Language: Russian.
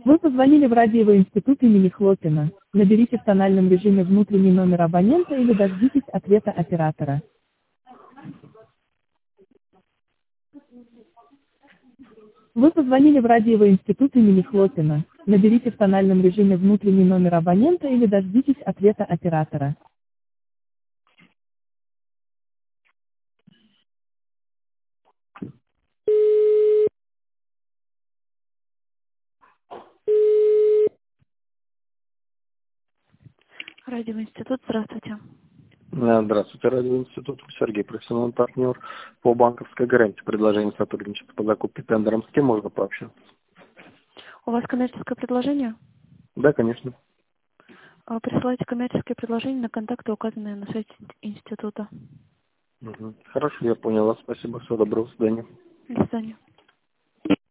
Вы позвонили в радиовый институт имени Хлопина. Наберите в тональном режиме внутренний номер абонента или дождитесь ответа оператора. Вы позвонили в радиовый институт имени Хлопина. Наберите в тональном режиме внутренний номер абонента или дождитесь ответа оператора. Радиовый институт, здравствуйте. Здравствуйте, радиоинститут. Сергей, профессиональный партнер по банковской гарантии. Предложение сотрудничества по закупке тендером. С кем можно пообщаться? У вас коммерческое предложение? Да, конечно. Присылайте коммерческое предложение на контакты, указанные на сайте института. Хорошо, я понял вас. Спасибо. Всего доброго. До свидания. До свидания.